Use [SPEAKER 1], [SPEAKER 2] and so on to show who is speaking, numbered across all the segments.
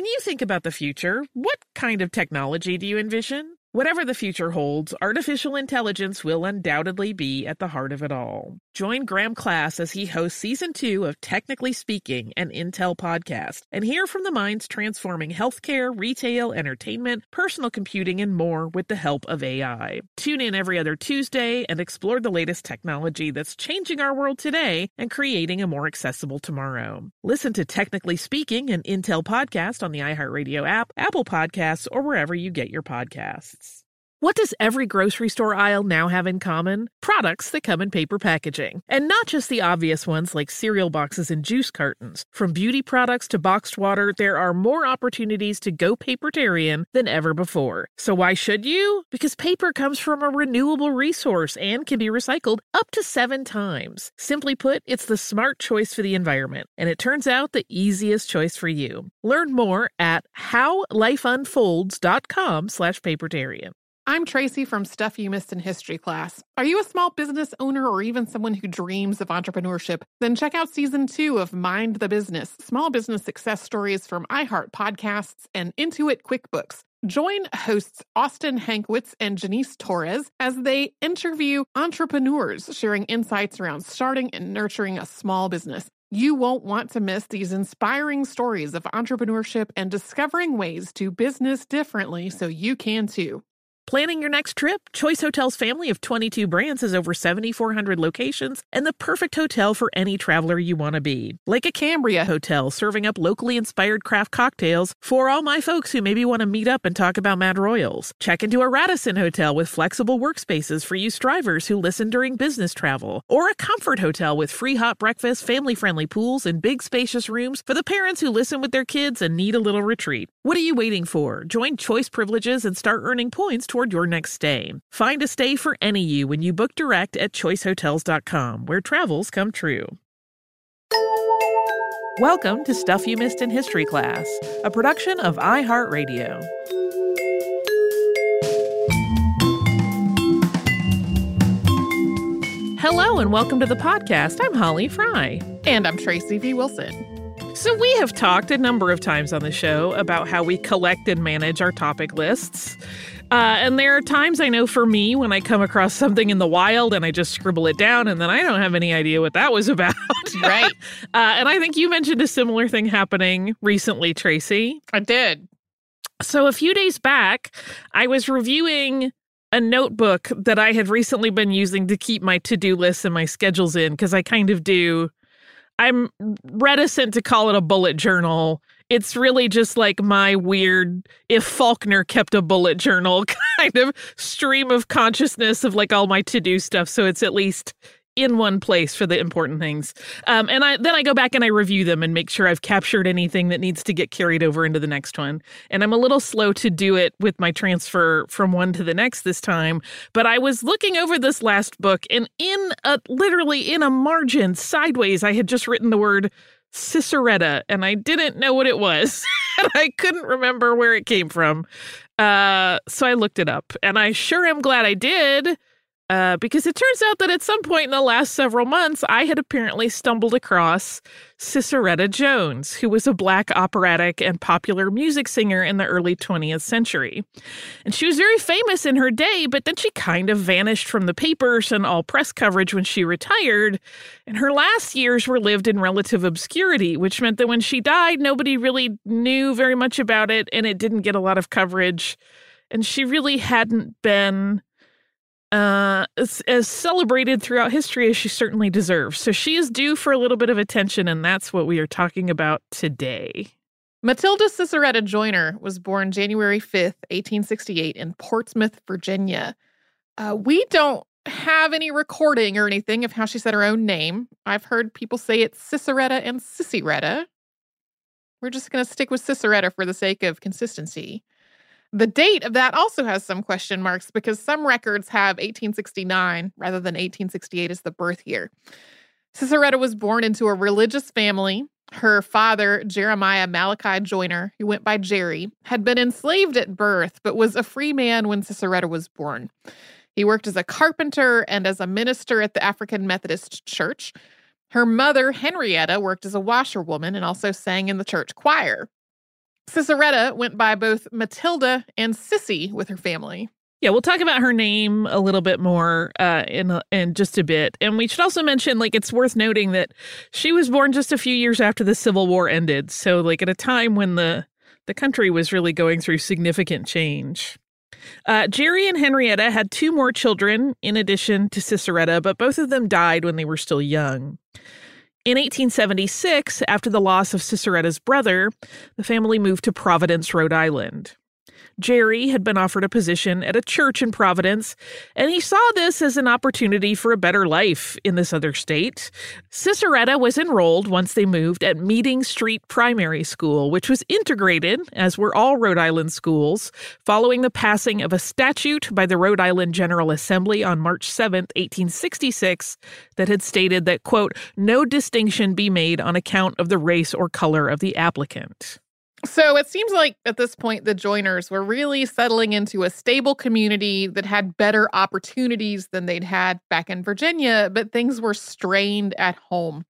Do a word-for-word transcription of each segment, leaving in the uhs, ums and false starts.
[SPEAKER 1] you think about the future, what kind of technology do you envision? Whatever the future holds, artificial intelligence will undoubtedly be at the heart of it all. Join Graham Class as he hosts season two of Technically Speaking, an Intel podcast, and hear from the minds transforming healthcare, retail, entertainment, personal computing, and more with the help of A I. Tune in every other Tuesday and explore the latest technology that's changing our world today and creating a more accessible tomorrow. Listen to Technically Speaking, an Intel podcast on the iHeartRadio app, Apple Podcasts, or wherever you get your podcasts. What does every grocery store aisle now have in common? Products that come in paper packaging. And not just the obvious ones like cereal boxes and juice cartons. From beauty products to boxed water, there are more opportunities to go papertarian than ever before. So why should you? Because paper comes from a renewable resource and can be recycled up to seven times. Simply put, it's the smart choice for the environment. And it turns out the easiest choice for you. Learn more at howlifeunfolds.com slash papertarian.
[SPEAKER 2] I'm Tracy from Stuff You Missed in History class. Are you a small business owner or even someone who dreams of entrepreneurship? Then check out season two of Mind the Business, small business success stories from iHeart Podcasts and Intuit QuickBooks. Join hosts Austin Hankwitz and Janice Torres as they interview entrepreneurs sharing insights around starting and nurturing a small business. You won't want to miss these inspiring stories of entrepreneurship and discovering ways to business differently so you can too.
[SPEAKER 1] Planning your next trip? Choice Hotels' family of twenty-two brands has over seven thousand four hundred locations and the perfect hotel for any traveler you want to be. Like a Cambria Hotel, serving up locally inspired craft cocktails for all my folks who maybe want to meet up and talk about Mad Royals. Check into a Radisson Hotel with flexible workspaces for you strivers who listen during business travel. Or a Comfort Hotel with free hot breakfast, family-friendly pools, and big spacious rooms for the parents who listen with their kids and need a little retreat. What are you waiting for? Join Choice Privileges and start earning points toward your next stay. Find a stay for any you when you book direct at choice hotels dot com, where travels come true. Welcome to Stuff You Missed in History Class, a production of iHeartRadio. Hello and welcome to the podcast. I'm Holly Fry.
[SPEAKER 2] And I'm Tracy V. Wilson.
[SPEAKER 1] So we have talked a number of times on the show about how we collect and manage our topic lists. Uh, and there are times I know for me when I come across something in the wild and I just scribble it down and then I don't have any idea what that was about.
[SPEAKER 2] Right.
[SPEAKER 1] uh, and I think you mentioned a similar thing happening recently, Tracy.
[SPEAKER 2] I did.
[SPEAKER 1] So a few days back, I was reviewing a notebook that I had recently been using to keep my to-do lists and my schedules in, because I kind of do. I'm reticent to call it a bullet journal. It's really just like my weird, if Faulkner kept a bullet journal kind of stream of consciousness of like all my to-do stuff. So it's at least in one place for the important things. Um, and I then I go back and I review them and make sure I've captured anything that needs to get carried over into the next one. And I'm a little slow to do it with my transfer from one to the next this time. But I was looking over this last book, and in a literally in a margin sideways, I had just written the word Ciceretta, and I didn't know what it was. And I couldn't remember where it came from. Uh, so I looked it up, and I sure am glad I did. Uh, because it turns out that at some point in the last several months, I had apparently stumbled across Ciceretta Jones, who was a Black operatic and popular music singer in the early twentieth century. And she was very famous in her day, but then she kind of vanished from the papers and all press coverage when she retired. And her last years were lived in relative obscurity, which meant that when she died, nobody really knew very much about it, and it didn't get a lot of coverage. And she really hadn't been Uh, as, as celebrated throughout history as she certainly deserves. So she is due for a little bit of attention, and that's what we are talking about today.
[SPEAKER 2] Matilda Ciceretta Joyner was born January fifth, eighteen sixty-eight in Portsmouth, Virginia. Uh, we don't have any recording or anything of how she said her own name. I've heard people say it's Ciceretta and Ciciretta. We're just going to stick with Ciceretta for the sake of consistency. The date of that also has some question marks because some records have eighteen sixty-nine rather than eighteen sixty-eight as the birth year. Ciceretta was born into a religious family. Her father, Jeremiah Malachi Joyner, who went by Jerry, had been enslaved at birth, but was a free man when Ciceretta was born. He worked as a carpenter and as a minister at the African Methodist Church. Her mother, Henrietta, worked as a washerwoman and also sang in the church choir. Ciceretta went by both Matilda and Sissy with her family.
[SPEAKER 1] Yeah, we'll talk about her name a little bit more uh, in a, in just a bit. And we should also mention, like, it's worth noting that she was born just a few years after the Civil War ended. So, like, at a time when the, the country was really going through significant change. Uh, Jerry and Henrietta had two more children in addition to Ciceretta, but both of them died when they were still young. In eighteen seventy-six, after the loss of Ciceretta's brother, the family moved to Providence, Rhode Island. Jerry had been offered a position at a church in Providence, and he saw this as an opportunity for a better life in this other state. Ciceretta was enrolled once they moved at Meeting Street Primary School, which was integrated, as were all Rhode Island schools, following the passing of a statute by the Rhode Island General Assembly on March seventh, eighteen sixty-six, that had stated that, quote, no distinction be made on account of the race or color of the applicant.
[SPEAKER 2] So it seems like at this point, the Joiners were really settling into a stable community that had better opportunities than they'd had back in Virginia, but things were strained at home.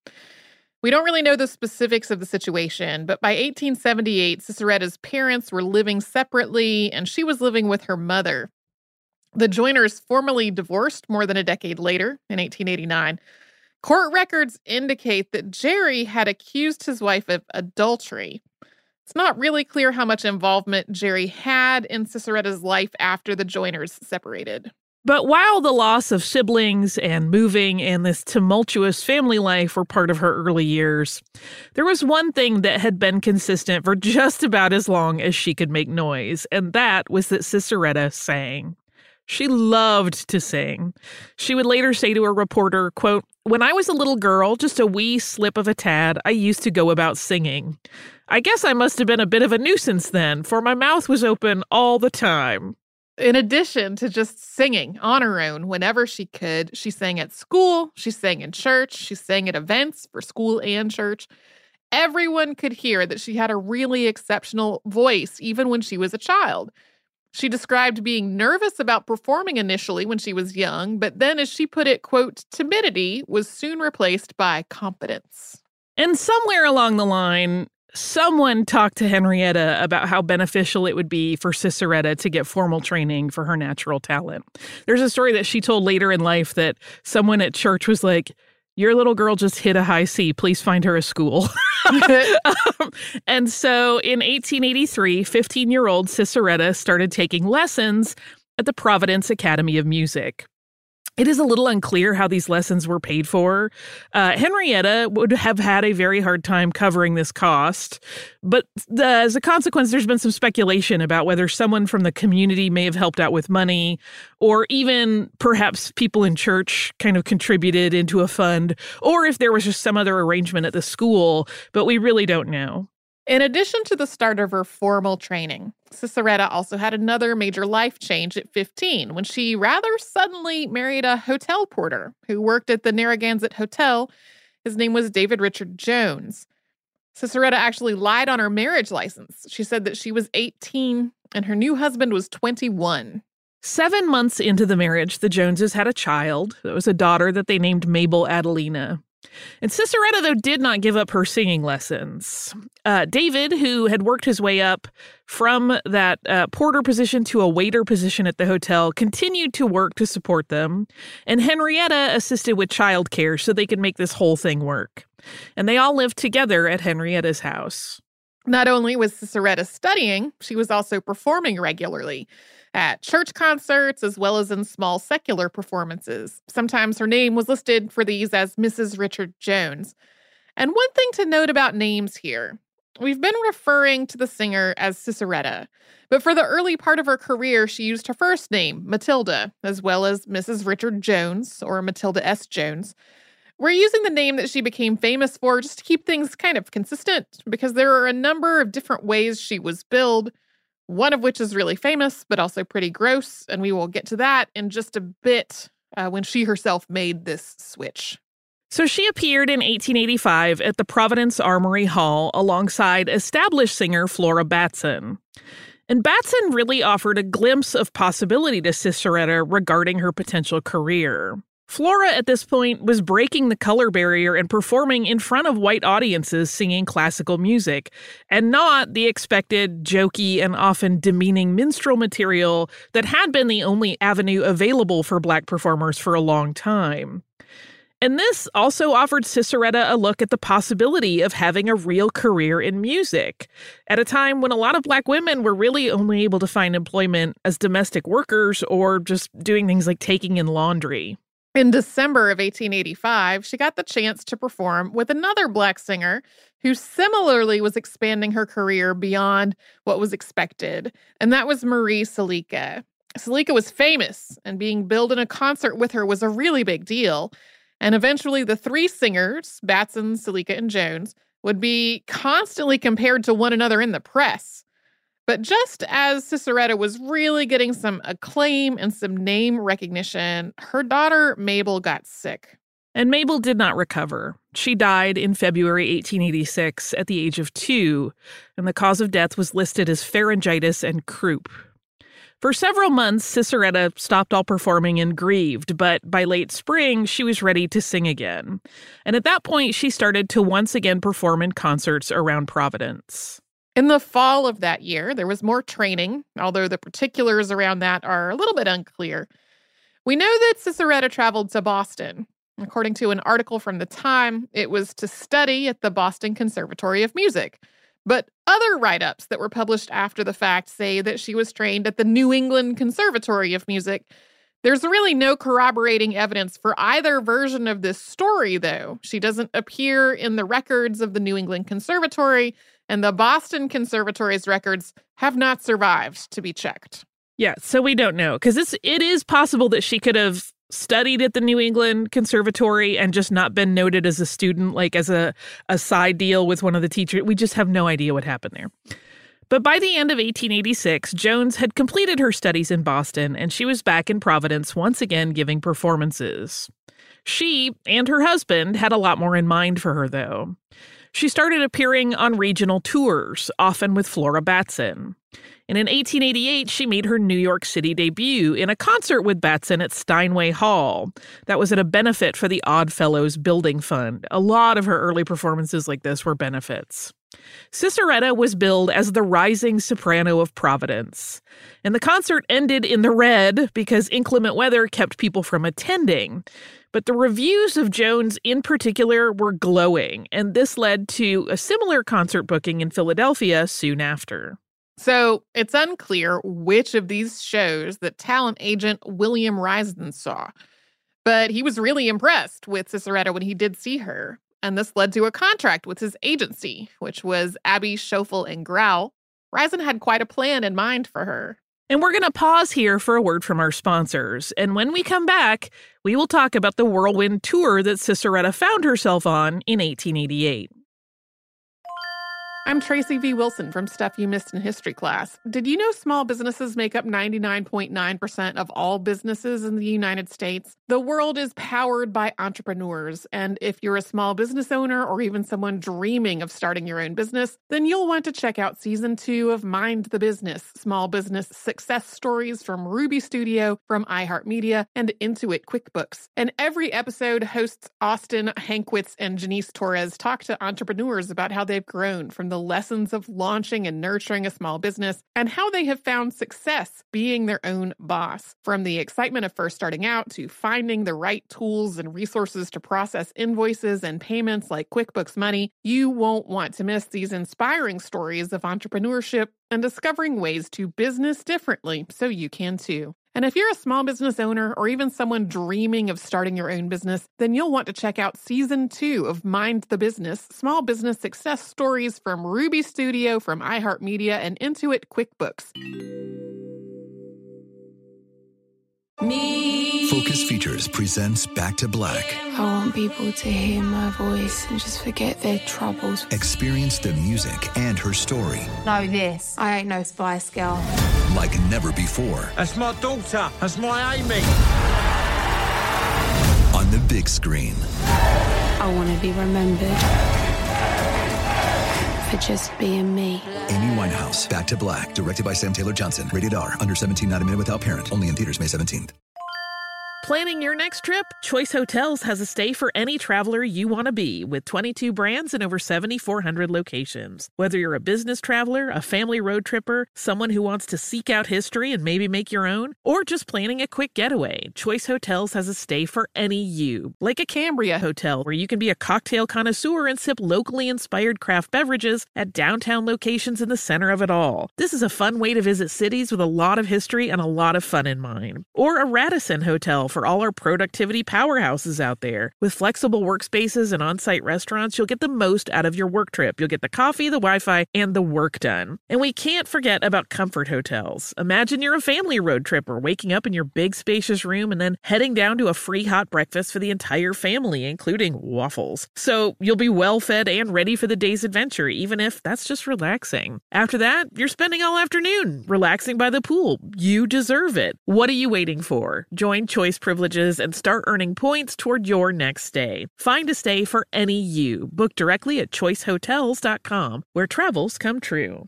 [SPEAKER 2] We don't really know the specifics of the situation, but by eighteen seventy-eight, Ciceretta's parents were living separately, and she was living with her mother. The Joiners formally divorced more than a decade later, in eighteen eighty-nine. Court records indicate that Jerry had accused his wife of adultery. It's not really clear how much involvement Jerry had in Ciceretta's life after the Joiners separated.
[SPEAKER 1] But while the loss of siblings and moving and this tumultuous family life were part of her early years, there was one thing that had been consistent for just about as long as she could make noise, and that was that Ciceretta sang. She loved to sing. She would later say to a reporter, quote, when I was a little girl, just a wee slip of a tad, I used to go about singing. I guess I must have been a bit of a nuisance then, for my mouth was open all the time.
[SPEAKER 2] In addition to just singing on her own whenever she could, she sang at school, she sang in church, she sang at events for school and church. Everyone could hear that she had a really exceptional voice, even when she was a child. She described being nervous about performing initially when she was young, but then, as she put it, quote, timidity was soon replaced by confidence.
[SPEAKER 1] And somewhere along the line, someone talked to Henrietta about how beneficial it would be for Ciceretta to get formal training for her natural talent. There's a story that she told later in life that someone at church was like, your little girl just hit a high C. Please find her a school. um, and so in eighteen eighty-three, fifteen-year-old Ciceretta started taking lessons at the Providence Academy of Music. It is a little unclear how these lessons were paid for. Uh, Henrietta would have had a very hard time covering this cost, but the, as a consequence, there's been some speculation about whether someone from the community may have helped out with money, or even perhaps people in church kind of contributed into a fund, or if there was just some other arrangement at the school, but we really don't know.
[SPEAKER 2] In addition to the start of her formal training, Ciceretta also had another major life change at fifteen when she rather suddenly married a hotel porter who worked at the Narragansett Hotel. His name was David Richard Jones. Ciceretta actually lied on her marriage license. She said that she was eighteen and her new husband was twenty-one.
[SPEAKER 1] Seven months into the marriage, the Joneses had a child. It was a daughter that they named Mabel Adelina. And Ciceretta, though, did not give up her singing lessons. Uh, David, who had worked his way up from that uh, porter position to a waiter position at the hotel, continued to work to support them. And Henrietta assisted with childcare so they could make this whole thing work. And they all lived together at Henrietta's house.
[SPEAKER 2] Not only was Ciceretta studying, she was also performing regularly at church concerts as well as in small secular performances. Sometimes her name was listed for these as Missus Richard Jones. And one thing to note about names here, we've been referring to the singer as Ciceretta, but for the early part of her career, she used her first name, Matilda, as well as Missus Richard Jones, or Matilda S. Jones. We're using the name that she became famous for just to keep things kind of consistent, because there are a number of different ways she was billed, one of which is really famous, but also pretty gross, and we will get to that in just a bit uh, when she herself made this switch.
[SPEAKER 1] So she appeared in eighteen eighty-five at the Providence Armory Hall alongside established singer Flora Batson. And Batson really offered a glimpse of possibility to Ciceretta regarding her potential career. Flora, at this point, was breaking the color barrier and performing in front of white audiences singing classical music, and not the expected, jokey, and often demeaning minstrel material that had been the only avenue available for Black performers for a long time. And this also offered Ciceretta a look at the possibility of having a real career in music, at a time when a lot of Black women were really only able to find employment as domestic workers or just doing things like taking in laundry.
[SPEAKER 2] In December of eighteen eighty-five, she got the chance to perform with another Black singer who similarly was expanding her career beyond what was expected, and that was Marie Salika. Salika was famous, and being billed in a concert with her was a really big deal. And eventually the three singers, Batson, Salika, and Jones, would be constantly compared to one another in the press. But just as Ciceretta was really getting some acclaim and some name recognition, her daughter Mabel got sick.
[SPEAKER 1] And Mabel did not recover. She died in February eighteen eighty-six at the age of two, and the cause of death was listed as pharyngitis and croup. For several months, Ciceretta stopped all performing and grieved, but by late spring, she was ready to sing again. And at that point, she started to once again perform in concerts around Providence.
[SPEAKER 2] In the fall of that year, there was more training, although the particulars around that are a little bit unclear. We know that Ciceretta traveled to Boston. According to an article from the Time, it was to study at the Boston Conservatory of Music. But other write-ups that were published after the fact say that she was trained at the New England Conservatory of Music. There's really no corroborating evidence for either version of this story, though. She doesn't appear in the records of the New England Conservatory, and the Boston Conservatory's records have not survived to be checked.
[SPEAKER 1] Yeah, so we don't know, because it is possible that she could have studied at the New England Conservatory and just not been noted as a student, like as a, a side deal with one of the teachers. We just have no idea what happened there. But by the end of eighteen eighty-six, Jones had completed her studies in Boston, and she was back in Providence once again giving performances. She and her husband had a lot more in mind for her, though. She started appearing on regional tours, often with Flora Batson. And in eighteen eighty-eight, she made her New York City debut in a concert with Batson at Steinway Hall. That was at a benefit for the Odd Fellows Building Fund. A lot of her early performances like this were benefits. Ciceretta was billed as the rising soprano of Providence. And the concert ended in the red because inclement weather kept people from attending. But the reviews of Jones in particular were glowing, and this led to a similar concert booking in Philadelphia soon after.
[SPEAKER 2] So it's unclear which of these shows that talent agent William Risden saw, but he was really impressed with Ciceretta when he did see her, and this led to a contract with his agency, which was Abbey, Schoeffel, and Grau. Risden had quite a plan in mind for her.
[SPEAKER 1] And we're going to pause here for a word from our sponsors, and when we come back, we will talk about the whirlwind tour that Ciceretta found herself on in eighteen eighty-eight.
[SPEAKER 2] I'm Tracy V. Wilson from Stuff You Missed in History Class. Did you know small businesses make up ninety-nine point nine percent of all businesses in the United States? The world is powered by entrepreneurs, and if you're a small business owner or even someone dreaming of starting your own business, then you'll want to check out Season two of Mind the Business, Small Business Success Stories from Ruby Studio, from iHeartMedia, and Intuit QuickBooks. And every episode, hosts Austin Hankwitz and Janice Torres talk to entrepreneurs about how they've grown from the lessons of launching and nurturing a small business and how they have found success being their own boss. From the excitement of first starting out to finding the right tools and resources to process invoices and payments like QuickBooks Money, you won't want to miss these inspiring stories of entrepreneurship and discovering ways to business differently so you can too. And if you're a small business owner or even someone dreaming of starting your own business, then you'll want to check out Season two of Mind the Business, Small Business Success Stories from Ruby Studio, from iHeartMedia, and Intuit QuickBooks.
[SPEAKER 3] Me. Focus Features presents Back to Black.
[SPEAKER 4] I want people to hear my voice and just forget their troubles.
[SPEAKER 3] Experience the music and her story.
[SPEAKER 4] Know this. I ain't no Spice Girl.
[SPEAKER 3] Like never before.
[SPEAKER 5] That's my daughter. That's my Amy.
[SPEAKER 3] On the big screen.
[SPEAKER 4] I want to be remembered for just being me.
[SPEAKER 3] Amy Winehouse, Back to Black, directed by Sam Taylor Johnson. Rated R, under seventeen, not a minute without parent. Only in theaters May seventeenth.
[SPEAKER 1] Planning your next trip? Choice Hotels has a stay for any traveler you want to be, with twenty-two brands and over seven thousand four hundred locations. Whether you're a business traveler, a family road tripper, someone who wants to seek out history and maybe make your own, or just planning a quick getaway, Choice Hotels has a stay for any you. Like a Cambria hotel, where you can be a cocktail connoisseur and sip locally inspired craft beverages at downtown locations in the center of it all. This is a fun way to visit cities with a lot of history and a lot of fun in mind. Or a Radisson hotel for all our productivity powerhouses out there. With flexible workspaces and on-site restaurants, you'll get the most out of your work trip. You'll get the coffee, the Wi-Fi, and the work done. And we can't forget about comfort hotels. Imagine you're a family road tripper, waking up in your big spacious room and then heading down to a free hot breakfast for the entire family, including waffles. So you'll be well fed and ready for the day's adventure, even if that's just relaxing. After that, you're spending all afternoon relaxing by the pool. You deserve it. What are you waiting for? Join Choice Privileges and start earning points toward your next stay. Find a stay for any you. Book directly at choice hotels dot com, where travels come true.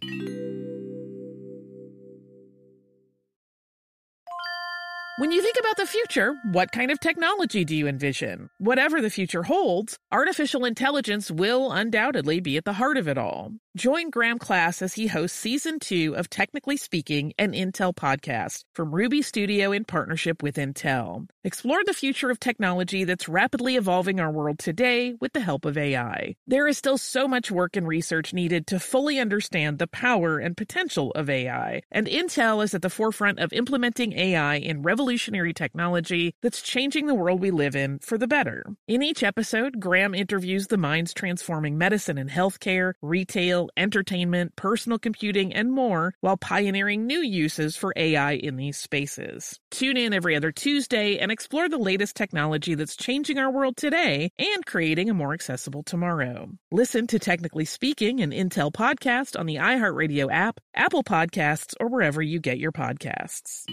[SPEAKER 1] When you think about the future, what kind of technology do you envision? Whatever the future holds, artificial intelligence will undoubtedly be at the heart of it all. Join Graham Class as he hosts Season two of Technically Speaking, an Intel podcast from Ruby Studio in partnership with Intel. Explore the future of technology that's rapidly evolving our world today with the help of A I. There is still so much work and research needed to fully understand the power and potential of A I, and Intel is at the forefront of implementing A I in revolutionary technology that's changing the world we live in for the better. In each episode, Graham interviews the minds transforming medicine and healthcare, retail, entertainment, personal computing, and more, while pioneering new uses for A I in these spaces. Tune in every other Tuesday and explore the latest technology that's changing our world today and creating a more accessible tomorrow. Listen to Technically Speaking, an Intel podcast on the iHeartRadio app, Apple Podcasts, or wherever you get your podcasts.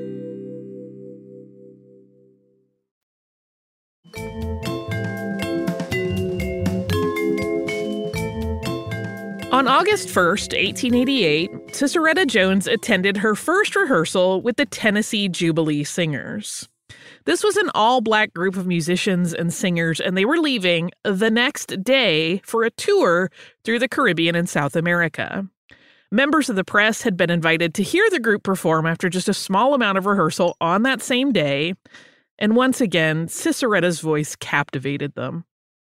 [SPEAKER 1] On August first, eighteen eighty-eight, Ciceretta Jones attended her first rehearsal with the Tennessee Jubilee Singers. This was an all-black group of musicians and singers, and they were leaving the next day for a tour through the Caribbean and South America. Members of the press had been invited to hear the group perform after just a small amount of rehearsal on that same day, and once again, Ciceretta's voice captivated them.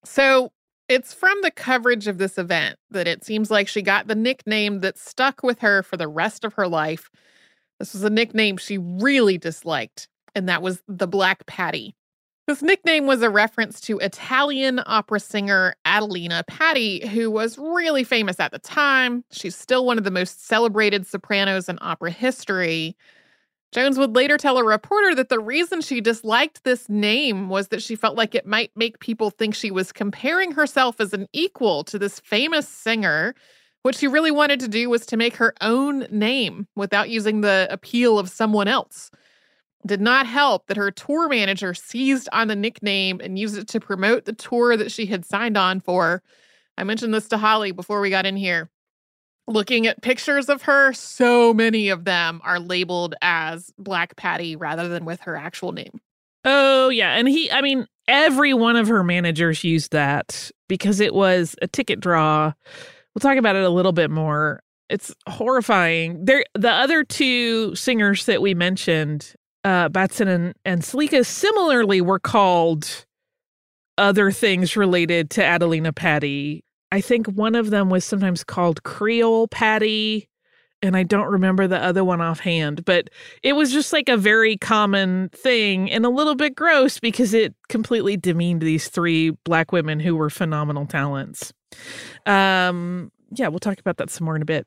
[SPEAKER 2] So it's from the coverage of this event that it seems like she got the nickname that stuck with her for the rest of her life. This was a nickname she really disliked, and that was the Black Patti. This nickname was a reference to Italian opera singer Adelina Patti, who was really famous at the time. She's still one of the most celebrated sopranos in opera history. Jones would later tell a reporter that the reason she disliked this name was that she felt like it might make people think she was comparing herself as an equal to this famous singer. What she really wanted to do was to make her own name without using the appeal of someone else. It did not help that her tour manager seized on the nickname and used it to promote the tour that she had signed on for. I mentioned this to Holly before we got in here. Looking at pictures of her, so many of them are labeled as Black Patti rather than with her actual name.
[SPEAKER 1] Oh, yeah. And he, I mean, every one of her managers used that because it was a ticket draw. We'll talk about it a little bit more. It's horrifying. There, the other two singers that we mentioned, uh, Batson and, and Selika, similarly were called other things related to Adelina Patti. I think one of them was sometimes called Creole Patti, and I don't remember the other one offhand, but it was just like a very common thing and a little bit gross because it completely demeaned these three Black women who were phenomenal talents. Um, yeah, we'll talk about that some more in a bit.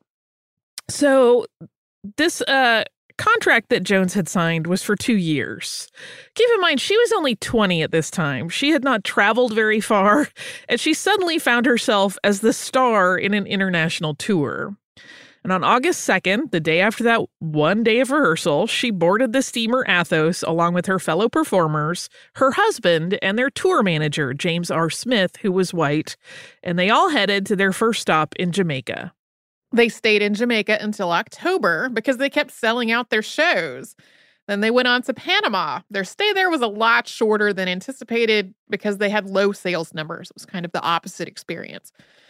[SPEAKER 1] So this uh, contract that Jones had signed was for two years. Keep in mind, she was only twenty at this time. She had not traveled very far, and she suddenly found herself as the star in an international tour. And on August second, the day after that one day of rehearsal, she boarded the steamer Athos along with her fellow performers, her husband, and their tour manager, James R. Smith, who was white, and they all headed to their first stop in Jamaica.
[SPEAKER 2] They stayed in Jamaica until October because they kept selling out their shows. Then they went on to Panama. Their stay there was a lot shorter than anticipated because they had low sales numbers. It was kind of the opposite experience.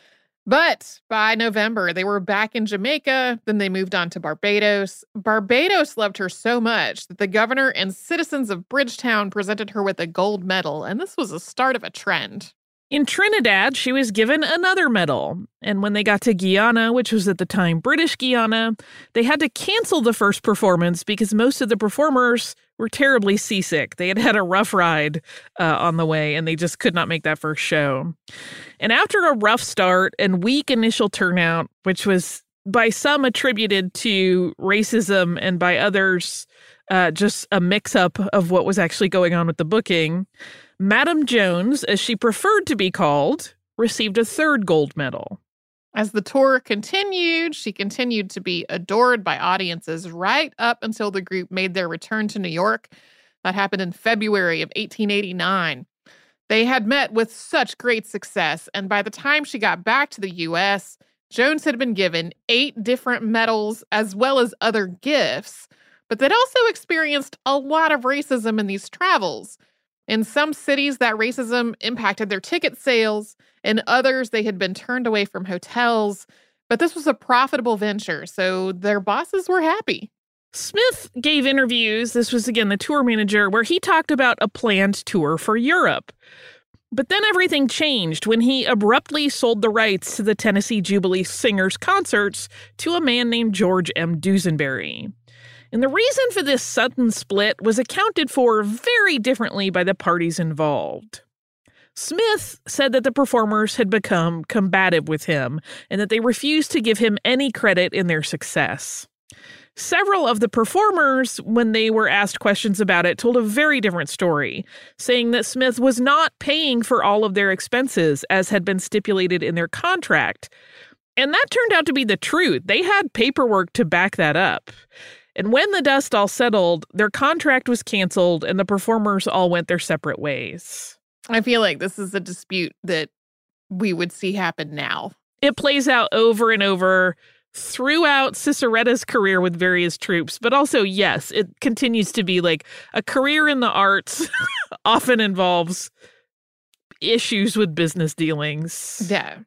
[SPEAKER 2] But by November, they were back in Jamaica. Then they moved on to Barbados. Barbados loved her so much that the governor and citizens of Bridgetown presented her with a gold medal, and this was the start of a trend.
[SPEAKER 1] In Trinidad, she was given another medal. And when they got to Guyana, which was at the time British Guiana, they had to cancel the first performance because most of the performers were terribly seasick. They had had a rough ride uh, on the way, and they just could not make that first show. And after a rough start and weak initial turnout, which was by some attributed to racism and by others uh, just a mix-up of what was actually going on with the booking, Madam Jones, as she preferred to be called, received a third gold medal.
[SPEAKER 2] As the tour continued, she continued to be adored by audiences right up until the group made their return to New York. That happened in February of eighteen eighty-nine. They had met with such great success, and by the time she got back to the U S, Jones had been given eight different medals as well as other gifts, but they'd also experienced a lot of racism in these travels. In some cities, that racism impacted their ticket sales. In others, they had been turned away from hotels. But this was a profitable venture, so their bosses were happy.
[SPEAKER 1] Smith gave interviews, this was again the tour manager, where he talked about a planned tour for Europe. But then everything changed when he abruptly sold the rights to the Tennessee Jubilee Singers concerts to a man named George M. Duesenberry. And the reason for this sudden split was accounted for very differently by the parties involved. Smith said that the performers had become combative with him and that they refused to give him any credit in their success. Several of the performers, when they were asked questions about it, told a very different story, saying that Smith was not paying for all of their expenses as had been stipulated in their contract. And that turned out to be the truth. They had paperwork to back that up. And when the dust all settled, their contract was canceled and the performers all went their separate ways.
[SPEAKER 2] I feel like this is a dispute that we would see happen now.
[SPEAKER 1] It plays out over and over throughout Ciceretta's career with various troops, but also, yes, it continues to be like a career in the arts often involves issues with business dealings.
[SPEAKER 2] Yeah.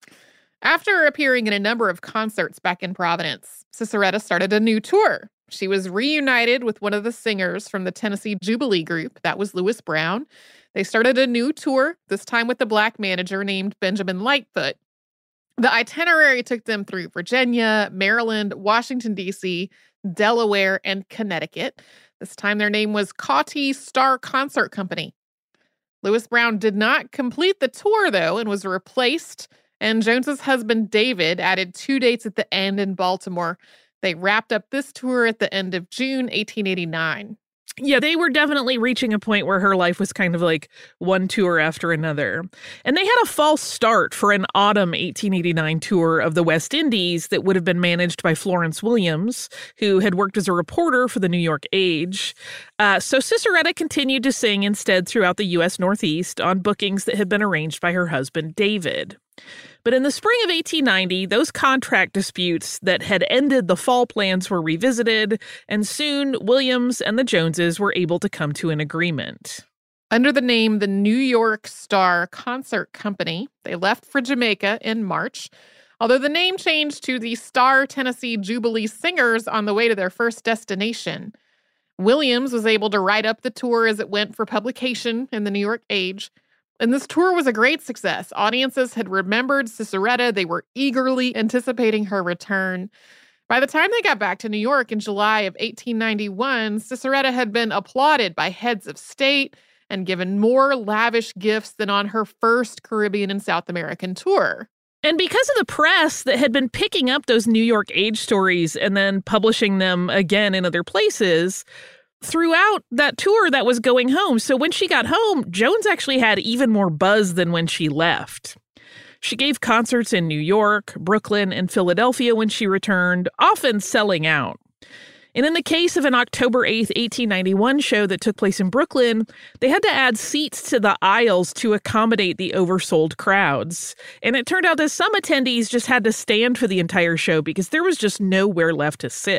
[SPEAKER 2] After appearing in a number of concerts back in Providence, Ciceretta started a new tour. She was reunited with one of the singers from the Tennessee Jubilee group. That was Lewis Brown. They started a new tour, this time with a black manager named Benjamin Lightfoot. The itinerary took them through Virginia, Maryland, Washington, D C, Delaware, and Connecticut. This time their name was Cauty Star Concert Company. Lewis Brown did not complete the tour, though, and was replaced, and Jones's husband, David, added two dates at the end in Baltimore. They wrapped up this tour at the end of June eighteen eighty-nine.
[SPEAKER 1] Yeah, they were definitely reaching a point where her life was kind of like one tour after another. And they had a false start for an autumn eighteen eighty-nine tour of the West Indies that would have been managed by Florence Williams, who had worked as a reporter for the New York Age. Uh, so Ciceretta continued to sing instead throughout the U S Northeast on bookings that had been arranged by her husband, David. But in the spring of eighteen ninety, those contract disputes that had ended the fall plans were revisited, and soon Williams and the Joneses were able to come to an agreement.
[SPEAKER 2] Under the name the New York Star Concert Company, they left for Jamaica in March, although the name changed to the Star Tennessee Jubilee Singers on the way to their first destination. Williams was able to write up the tour as it went for publication in the New York Age. And this tour was a great success. Audiences had remembered Ciceretta. They were eagerly anticipating her return. By the time they got back to New York in July of eighteen ninety-one, Ciceretta had been applauded by heads of state and given more lavish gifts than on her first Caribbean and South American tour.
[SPEAKER 1] And because of the press that had been picking up those New York Age stories and then publishing them again in other places, throughout that tour that was going home. So when she got home, Jones actually had even more buzz than when she left. She gave concerts in New York, Brooklyn, and Philadelphia when she returned, often selling out. And in the case of an October eighth, eighteen ninety-one show that took place in Brooklyn, they had to add seats to the aisles to accommodate the oversold crowds. And it turned out that some attendees just had to stand for the entire show because there was just nowhere left to sit.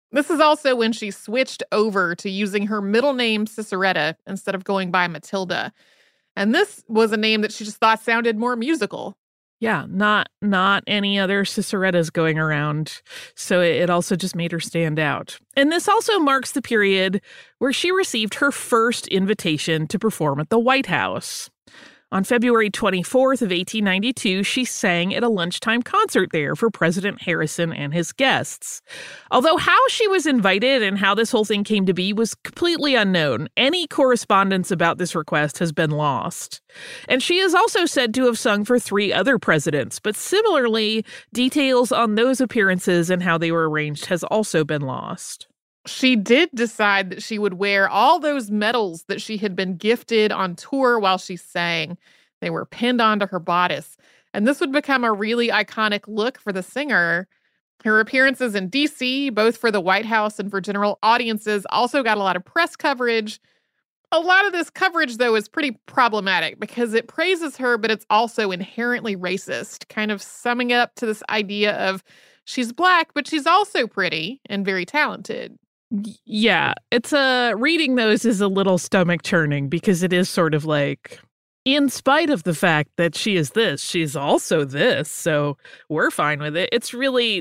[SPEAKER 2] This is also when she switched over to using her middle name, Ciceretta, instead of going by Matilda. And this was a name that she just thought sounded more musical.
[SPEAKER 1] Yeah, not not any other Cicerettas going around. So it, it also just made her stand out. And this also marks the period where she received her first invitation to perform at the White House. On February twenty-fourth of eighteen ninety-two, she sang at a lunchtime concert there for President Harrison and his guests. Although how she was invited and how this whole thing came to be was completely unknown. Any correspondence about this request has been lost. And she is also said to have sung for three other presidents, but similarly, details on those appearances and how they were arranged has also been lost.
[SPEAKER 2] She did decide that she would wear all those medals that she had been gifted on tour while she sang. They were pinned onto her bodice. And this would become a really iconic look for the singer. Her appearances in D C, both for the White House and for general audiences, also got a lot of press coverage. A lot of this coverage, though, is pretty problematic because it praises her, but it's also inherently racist, kind of summing up to this idea of she's Black, but she's also pretty and very talented.
[SPEAKER 1] Yeah, it's a reading those is a little stomach churning because it is sort of like, in spite of the fact that she is this, she's also this. So we're fine with it. It's really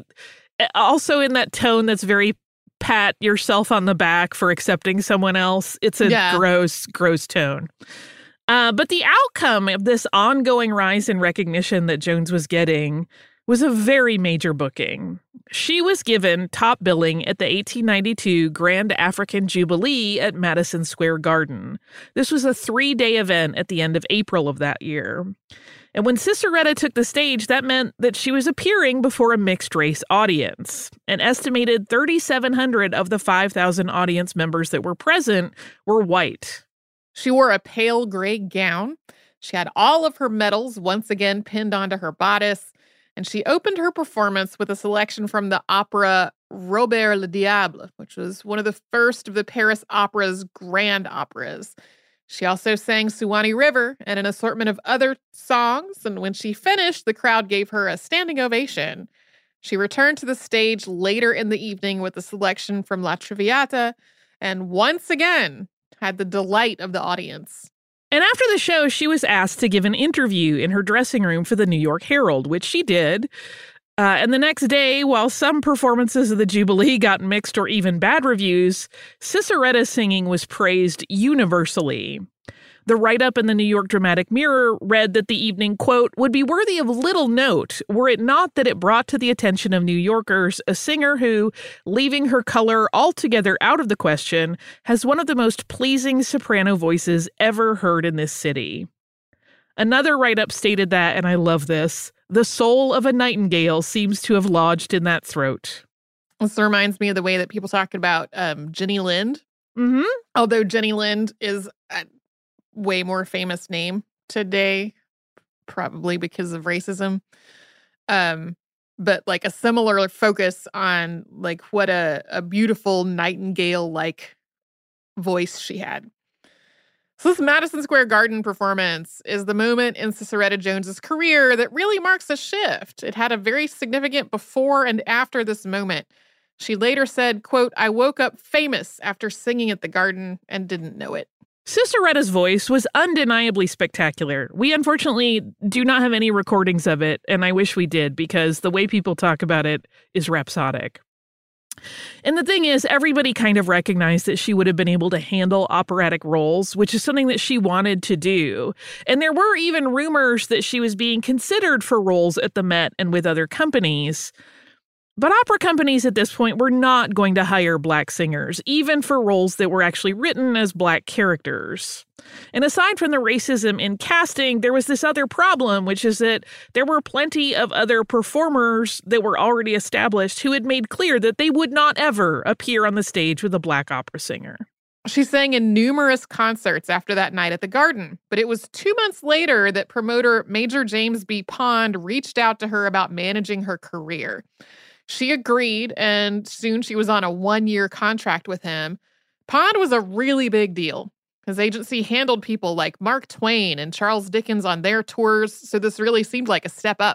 [SPEAKER 1] also in that tone that's very pat yourself on the back for accepting someone else. It's a yeah. gross, gross tone. Uh, but the outcome of this ongoing rise in recognition that Jones was getting was a very major booking. She was given top billing at the eighteen ninety-two Grand African Jubilee at Madison Square Garden. This was a three-day event at the end of April of that year. And when Ciceretta took the stage, that meant that she was appearing before a mixed-race audience. An estimated three thousand seven hundred of the five thousand audience members that were present were white.
[SPEAKER 2] She wore a pale gray gown. She had all of her medals once again pinned onto her bodice. And she opened her performance with a selection from the opera Robert le Diable, which was one of the first of the Paris Opera's grand operas. She also sang Suwannee River and an assortment of other songs, and when she finished, the crowd gave her a standing ovation. She returned to the stage later in the evening with a selection from La Traviata, and once again had the delight of the audience.
[SPEAKER 1] And after the show, she was asked to give an interview in her dressing room for the New York Herald, which she did. Uh, and the next day, while some performances of the Jubilee got mixed or even bad reviews, Ciceretta's singing was praised universally. The write-up in the New York Dramatic Mirror read that the evening, quote, would be worthy of little note were it not that it brought to the attention of New Yorkers a singer who, leaving her color altogether out of the question, has one of the most pleasing soprano voices ever heard in this city. Another write-up stated that, and I love this, the soul of a nightingale seems to have lodged in that throat.
[SPEAKER 2] This reminds me of the way that people talk about um, Jenny Lind.
[SPEAKER 1] Mm-hmm.
[SPEAKER 2] Although Jenny Lind is a way more famous name today, probably because of racism. Um, but like a similar focus on like what a, a beautiful nightingale-like voice she had. So this Madison Square Garden performance is the moment in Ciceretta Jones's career that really marks a shift. It had a very significant before and after this moment. She later said, quote, I woke up famous after singing at the Garden and didn't know it.
[SPEAKER 1] Ciceretta's voice was undeniably spectacular. We unfortunately do not have any recordings of it, and I wish we did because the way people talk about it is rhapsodic. And the thing is, everybody kind of recognized that she would have been able to handle operatic roles, which is something that she wanted to do. And there were even rumors that she was being considered for roles at the Met and with other companies. But opera companies at this point were not going to hire Black singers, even for roles that were actually written as Black characters. And aside from the racism in casting, there was this other problem, which is that there were plenty of other performers that were already established who had made clear that they would not ever appear on the stage with a Black opera singer.
[SPEAKER 2] She sang in numerous concerts after that night at the Garden, but it was two months later that promoter Major James B. Pond reached out to her about managing her career. She agreed, and soon she was on a one-year contract with him. Pond was a really big deal. His agency handled people like Mark Twain and Charles Dickens on their tours, so this really seemed like a step up.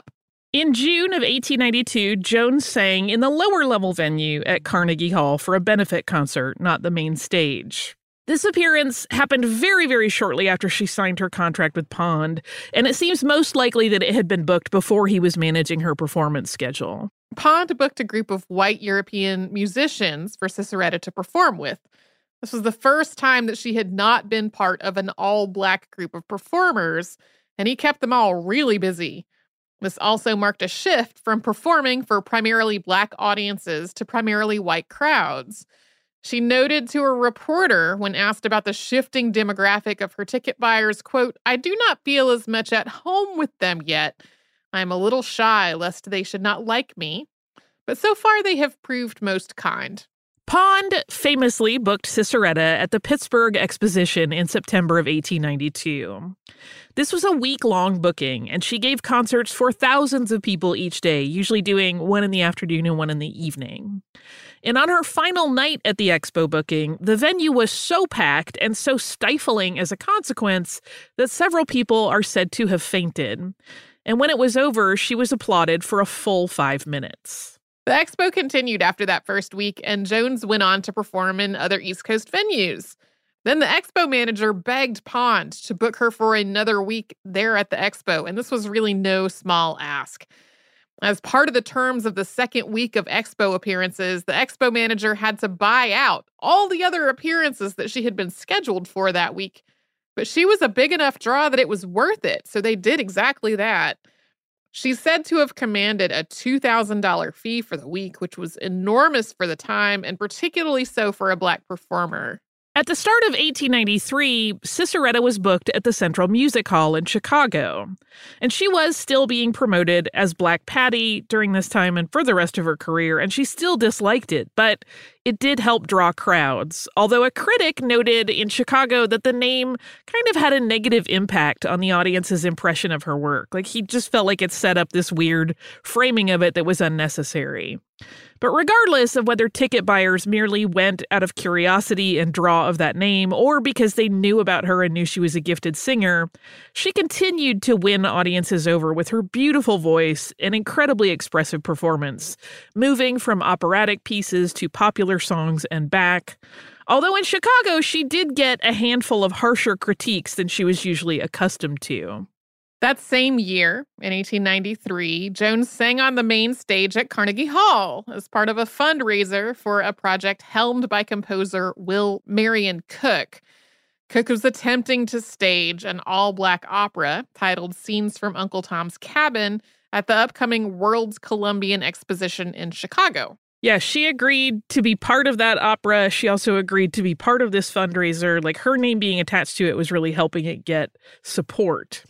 [SPEAKER 1] In June of eighteen ninety-two, Jones sang in the lower-level venue at Carnegie Hall for a benefit concert, not the main stage. This appearance happened very, very shortly after she signed her contract with Pond, and it seems most likely that it had been booked before he was managing her performance schedule.
[SPEAKER 2] Pond booked a group of white European musicians for Ciceretta to perform with. This was the first time that she had not been part of an all-black group of performers, and he kept them all really busy. This also marked a shift from performing for primarily black audiences to primarily white crowds. She noted to a reporter when asked about the shifting demographic of her ticket buyers, quote, "I do not feel as much at home with them yet. I am a little shy lest they should not like me, but so far they have proved most kind."
[SPEAKER 1] Pond famously booked Ciceretta at the Pittsburgh Exposition in September of eighteen ninety-two. This was a week-long booking, and she gave concerts for thousands of people each day, usually doing one in the afternoon and one in the evening. And on her final night at the Expo booking, the venue was so packed and so stifling as a consequence that several people are said to have fainted. And when it was over, she was applauded for a full five minutes.
[SPEAKER 2] The Expo continued after that first week, and Jones went on to perform in other East Coast venues. Then the Expo manager begged Pond to book her for another week there at the Expo, and this was really no small ask. As part of the terms of the second week of Expo appearances, the Expo manager had to buy out all the other appearances that she had been scheduled for that week. But she was a big enough draw that it was worth it, so they did exactly that. She's said to have commanded a two thousand dollars fee for the week, which was enormous for the time, and particularly so for a black performer.
[SPEAKER 1] At the start of eighteen ninety-three, Ciceretta was booked at the Central Music Hall in Chicago, and she was still being promoted as Black Patty during this time and for the rest of her career, and she still disliked it, but it did help draw crowds, although a critic noted in Chicago that the name kind of had a negative impact on the audience's impression of her work. Like, he just felt like it set up this weird framing of it that was unnecessary. But regardless of whether ticket buyers merely went out of curiosity and draw of that name, or because they knew about her and knew she was a gifted singer, she continued to win audiences over with her beautiful voice and incredibly expressive performance, moving from operatic pieces to popular songs and back. Although in Chicago, she did get a handful of harsher critiques than she was usually accustomed to.
[SPEAKER 2] That same year, in eighteen ninety-three, Jones sang on the main stage at Carnegie Hall as part of a fundraiser for a project helmed by composer Will Marion Cook. Cook was attempting to stage an all-black opera titled Scenes from Uncle Tom's Cabin at the upcoming World's Columbian Exposition in Chicago.
[SPEAKER 1] Yeah, she agreed to be part of that opera. She also agreed to be part of this fundraiser. Like, her name being attached to it was really helping it get support.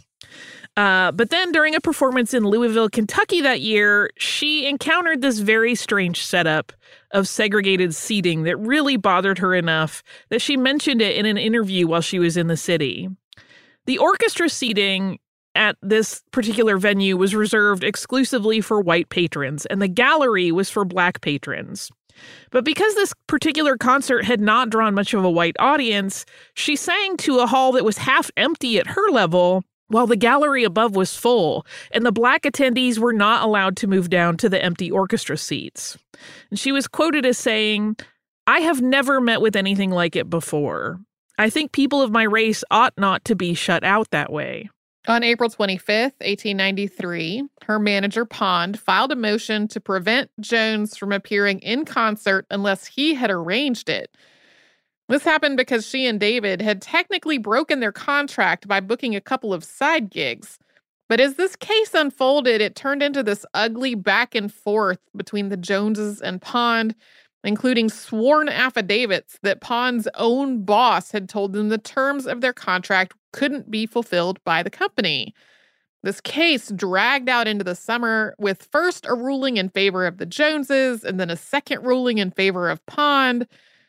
[SPEAKER 1] Uh, but then during a performance in Louisville, Kentucky that year, she encountered this very strange setup of segregated seating that really bothered her enough that she mentioned it in an interview while she was in the city. The orchestra seating at this particular venue was reserved exclusively for white patrons, and the gallery was for black patrons. But because this particular concert had not drawn much of a white audience, she sang to a hall that was half empty at her level, while the gallery above was full, and the black attendees were not allowed to move down to the empty orchestra seats. And she was quoted as saying, "I have never met with anything like it before. I think people of my race ought not to be shut out that way."
[SPEAKER 2] On April twenty-fifth, eighteen ninety-three, her manager, Pond, filed a motion to prevent Jones from appearing in concert unless he had arranged it. This happened because she and David had technically broken their contract by booking a couple of side gigs. But as this case unfolded, it turned into this ugly back and forth between the Joneses and Pond, including sworn affidavits that Pond's own boss had told them the terms of their contract couldn't be fulfilled by the company. This case dragged out into the summer with first a ruling in favor of the Joneses and then a second ruling in favor of Pond.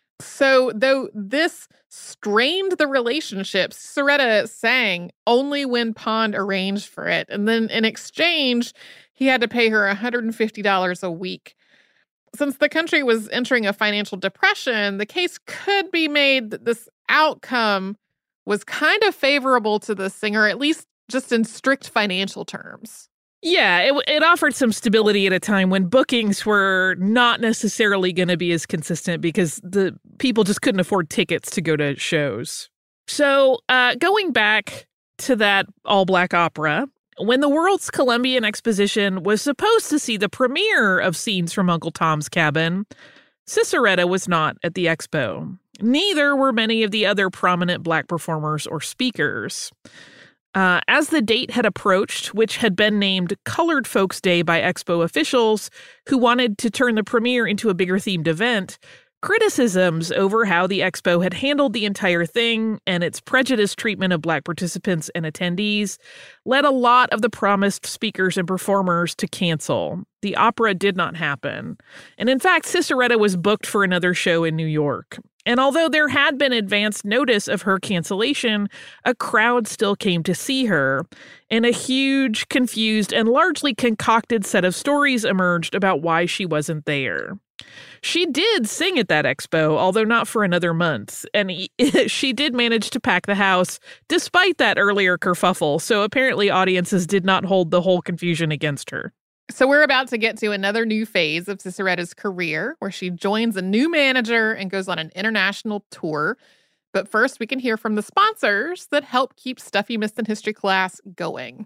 [SPEAKER 2] So, though this strained the relationship, Ciceretta sang only when Pond arranged for it. And then in exchange, he had to pay her one hundred fifty dollars a week. Since the country was entering a financial depression, the case could be made that this outcome was kind of favorable to the singer, at least just in strict financial terms.
[SPEAKER 1] Yeah, it, it offered some stability at a time when bookings were not necessarily going to be as consistent because the people just couldn't afford tickets to go to shows. So uh, going back to that all-black opera, when the World's Columbian Exposition was supposed to see the premiere of Scenes from Uncle Tom's Cabin, Ciceretta was not at the expo. Neither were many of the other prominent Black performers or speakers. Uh, as the date had approached, which had been named Colored Folks Day by Expo officials who wanted to turn the premiere into a bigger themed event, criticisms over how the expo had handled the entire thing and its prejudiced treatment of Black participants and attendees led a lot of the promised speakers and performers to cancel. The opera did not happen. And in fact, Ciceretta was booked for another show in New York. And although there had been advance notice of her cancellation, a crowd still came to see her, and a huge, confused, and largely concocted set of stories emerged about why she wasn't there. She did sing at that expo, although not for another month, and she did manage to pack the house despite that earlier kerfuffle, so apparently audiences did not hold the whole confusion against her.
[SPEAKER 2] So we're about to get to another new phase of Ciceretta's career where she joins a new manager and goes on an international tour. But first, we can hear from the sponsors that help keep Stuff You Missed in History class going.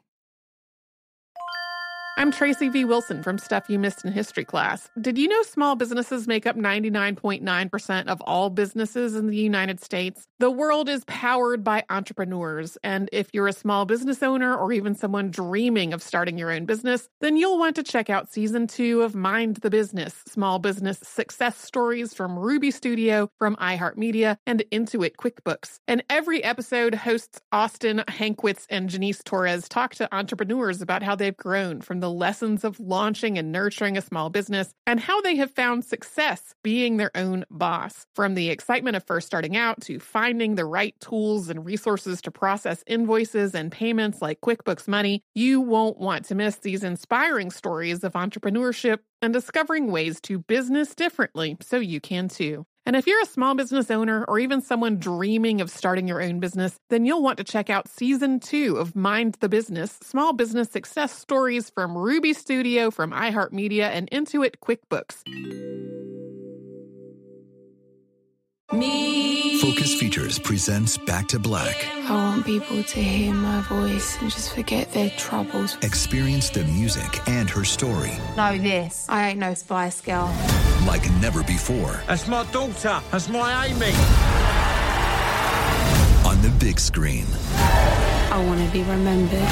[SPEAKER 2] I'm Tracy V. Wilson from Stuff You Missed in History class. Did you know small businesses make up ninety-nine point nine percent of all businesses in the United States? The world is powered by entrepreneurs, and if you're a small business owner or even someone dreaming of starting your own business, then you'll want to check out season two of Mind the Business, small business success stories from Ruby Studio, from iHeartMedia, and Intuit QuickBooks. And every episode, hosts Austin Hankwitz and Janice Torres talk to entrepreneurs about how they've grown from the the lessons of launching and nurturing a small business, and how they have found success being their own boss. From the excitement of first starting out to finding the right tools and resources to process invoices and payments like QuickBooks Money, you won't want to miss these inspiring stories of entrepreneurship and discovering ways to business differently so you can too. And if you're a small business owner or even someone dreaming of starting your own business, then you'll want to check out season two of Mind the Business, small business success stories from Ruby Studio, from iHeartMedia, and Intuit QuickBooks.
[SPEAKER 3] Me. Focus Features presents Back to Black.
[SPEAKER 4] I want people to hear my voice and just forget their troubles.
[SPEAKER 3] Experience the music and her story.
[SPEAKER 6] Know this. I ain't no Spice Girl.
[SPEAKER 3] Like never before.
[SPEAKER 5] That's my daughter. That's my Amy.
[SPEAKER 3] On the big screen.
[SPEAKER 4] I want to be remembered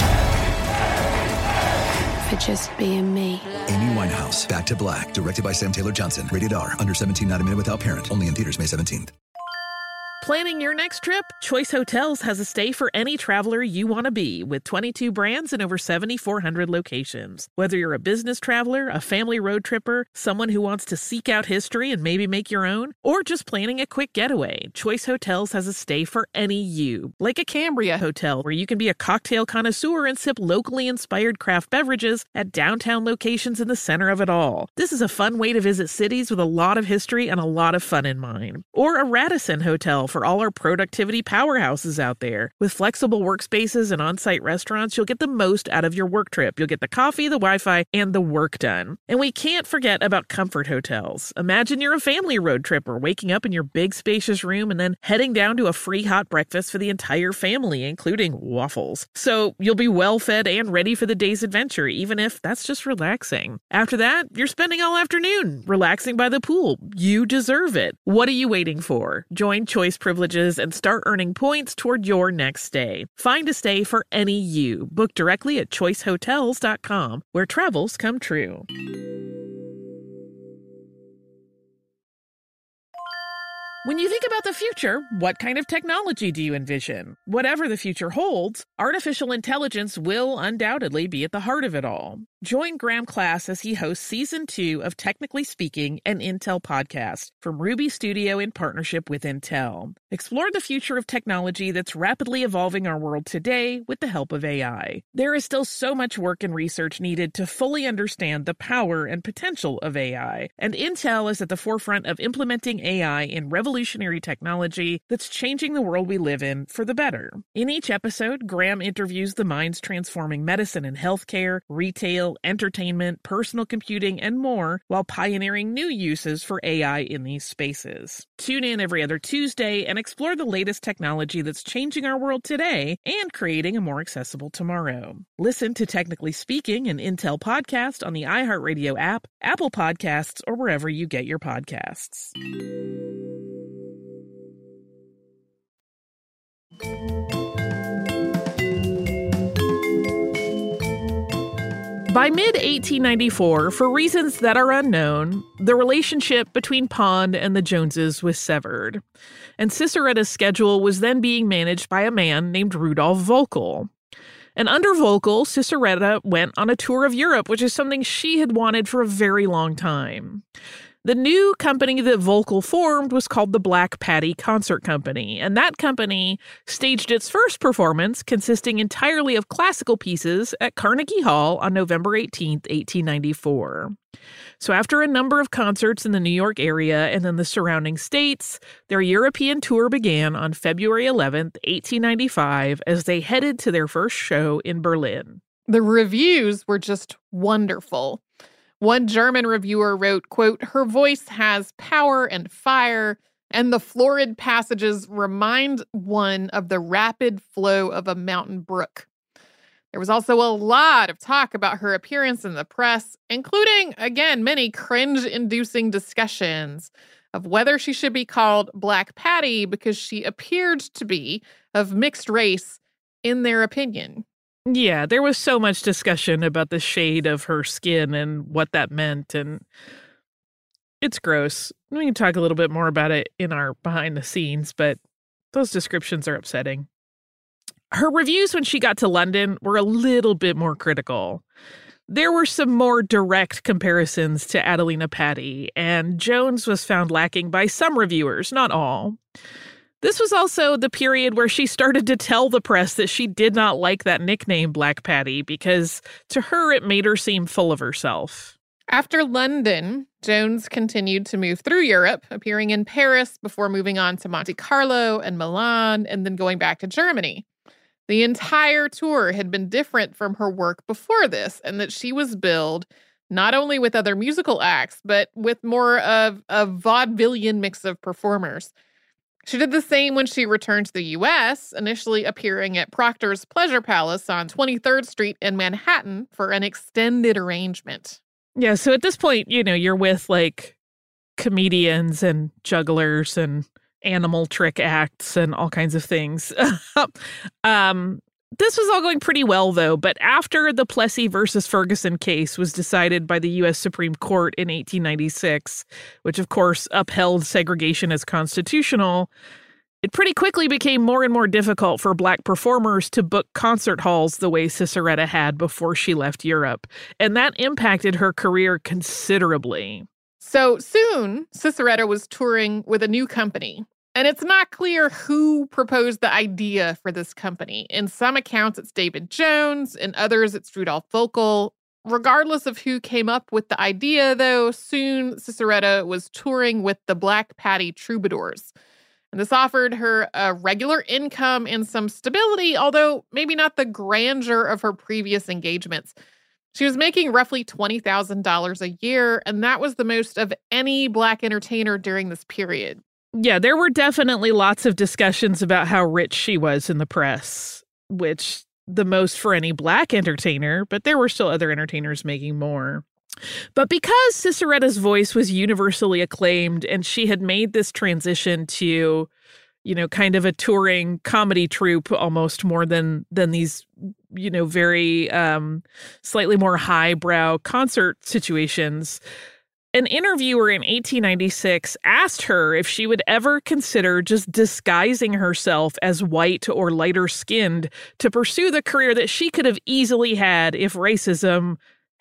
[SPEAKER 4] for just being me.
[SPEAKER 3] Amy Winehouse, Back to Black, directed by Sam Taylor Johnson. Rated R, under seventeen, not a minute without parent. Only in theaters May seventeenth.
[SPEAKER 1] Planning your next trip? Choice Hotels has a stay for any traveler you want to be, with twenty-two brands and over seven thousand four hundred locations. Whether you're a business traveler, a family road tripper, someone who wants to seek out history and maybe make your own, or just planning a quick getaway, Choice Hotels has a stay for any you. Like a Cambria Hotel, where you can be a cocktail connoisseur and sip locally inspired craft beverages at downtown locations in the center of it all. This is a fun way to visit cities with a lot of history and a lot of fun in mind. Or a Radisson Hotel, for all our productivity powerhouses out there. With flexible workspaces and on-site restaurants, you'll get the most out of your work trip. You'll get the coffee, the Wi-Fi, and the work done. And we can't forget about Comfort Hotels. Imagine you're a family road tripper, waking up in your big spacious room and then heading down to a free hot breakfast for the entire family, including waffles. So you'll be well fed and ready for the day's adventure, even if that's just relaxing. After that, you're spending all afternoon relaxing by the pool. You deserve it. What are you waiting for? Join Choice Privileges and start earning points toward your next stay. Find a stay for any you. Book directly at choice hotels dot com, where travels come true. When you think about the future, what kind of technology do you envision? Whatever the future holds, artificial intelligence will undoubtedly be at the heart of it all. Join Graham Class as he hosts Season two of Technically Speaking, an Intel podcast from Ruby Studio in partnership with Intel. Explore the future of technology that's rapidly evolving our world today with the help of A I. There is still so much work and research needed to fully understand the power and potential of A I, and Intel is at the forefront of implementing A I in revolutionary technology that's changing the world we live in for the better. In each episode, Graham interviews the minds transforming medicine and healthcare, retail, entertainment, personal computing, and more, while pioneering new uses for A I in these spaces. Tune in every other Tuesday and explore the latest technology that's changing our world today and creating a more accessible tomorrow. Listen to Technically Speaking, an Intel podcast on the iHeartRadio app, Apple Podcasts, or wherever you get your podcasts. By mid eighteen ninety-four, for reasons that are unknown, the relationship between Pond and the Joneses was severed, and Ciceretta's schedule was then being managed by a man named Rudolf Volkel. And under Volkel, Ciceretta went on a tour of Europe, which is something she had wanted for a very long time. The new company that Volkel formed was called the Black Patty Concert Company, and that company staged its first performance, consisting entirely of classical pieces, at Carnegie Hall on November eighteenth, eighteen ninety-four. So after a number of concerts in the New York area and then the surrounding states, their European tour began on February eleventh, eighteen ninety-five, as they headed to their first show in Berlin.
[SPEAKER 2] The reviews were just wonderful. One German reviewer wrote, quote, "Her voice has power and fire, and the florid passages remind one of the rapid flow of a mountain brook." There was also a lot of talk about her appearance in the press, including, again, many cringe-inducing discussions of whether she should be called Black Patty because she appeared to be of mixed race, in their opinion.
[SPEAKER 1] Yeah, there was so much discussion about the shade of her skin and what that meant, and it's gross. We can talk a little bit more about it in our behind the scenes, but those descriptions are upsetting. Her reviews when she got to London were a little bit more critical. There were some more direct comparisons to Adelina Patti, and Jones was found lacking by some reviewers, not all. This was also the period where she started to tell the press that she did not like that nickname Black Patty because to her it made her seem full of herself.
[SPEAKER 2] After London, Jones continued to move through Europe, appearing in Paris before moving on to Monte Carlo and Milan and then going back to Germany. The entire tour had been different from her work before this, and that she was billed not only with other musical acts, but with more of a vaudevillian mix of performers. She did the same when she returned to the U S, initially appearing at Proctor's Pleasure Palace on twenty-third Street in Manhattan for an extended arrangement.
[SPEAKER 1] Yeah, so at this point, you know, you're with, like, comedians and jugglers and animal trick acts and all kinds of things. um, this was all going pretty well, though, but after the Plessy versus Ferguson case was decided by the U S Supreme Court in eighteen ninety-six, which, of course, upheld segregation as constitutional, it pretty quickly became more and more difficult for Black performers to book concert halls the way Ciceretta had before she left Europe, and that impacted her career considerably.
[SPEAKER 2] So soon, Ciceretta was touring with a new company. And it's not clear who proposed the idea for this company. In some accounts, it's David Jones. In others, it's Rudolf Volkel. Regardless of who came up with the idea, though, soon Ciceretta was touring with the Black Patty Troubadours. And this offered her a regular income and some stability, although maybe not the grandeur of her previous engagements. She was making roughly twenty thousand dollars a year, and that was the most of any Black entertainer during this period.
[SPEAKER 1] Yeah, there were definitely lots of discussions about how rich she was in the press, which the most for any Black entertainer, but there were still other entertainers making more. But because Ciceretta's voice was universally acclaimed and she had made this transition to, you know, kind of a touring comedy troupe almost more than than these, you know, very um, slightly more highbrow concert situations, an interviewer in eighteen ninety-six asked her if she would ever consider just disguising herself as white or lighter skinned to pursue the career that she could have easily had if racism